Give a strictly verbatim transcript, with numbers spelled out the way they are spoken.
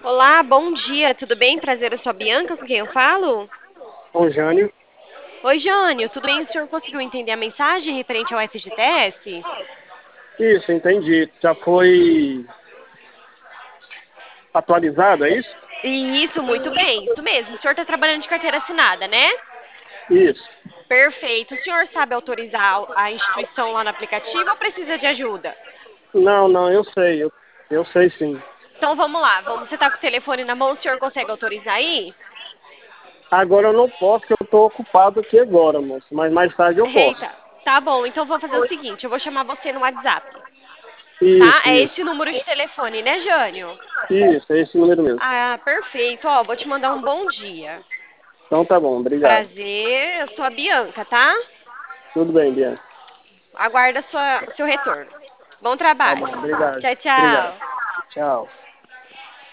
Olá, bom dia, tudo bem? Prazer, eu sou a Bianca, com quem eu falo? Ô, Jânio. Oi, Jânio, tudo bem? O senhor conseguiu entender a mensagem referente ao F G T S? Isso, entendi. Já foi atualizado, é isso? Isso, muito bem, isso mesmo. O senhor está trabalhando de carteira assinada, né? Isso. Perfeito. O senhor sabe autorizar a instituição lá no aplicativo ou precisa de ajuda? Não, não, eu sei, eu, eu sei sim. Então vamos lá, vamos, você está com o telefone na mão, o senhor consegue autorizar aí? Agora eu não posso, porque eu estou ocupado aqui agora, moço, mas mais tarde eu posso. Eita, tá bom, então vou fazer o seguinte, eu vou chamar você no WhatsApp, tá? Isso, É isso. esse número de telefone, né, Jânio? Isso, é esse número mesmo. Ah, perfeito. Ó, vou te mandar um bom dia. Então tá bom, obrigado. Prazer, eu sou a Bianca, tá? Tudo bem, Bianca. Aguarda sua, seu retorno. Bom Tá bom, trabalho. obrigado. Tchau, Obrigado. tchau. Tchau.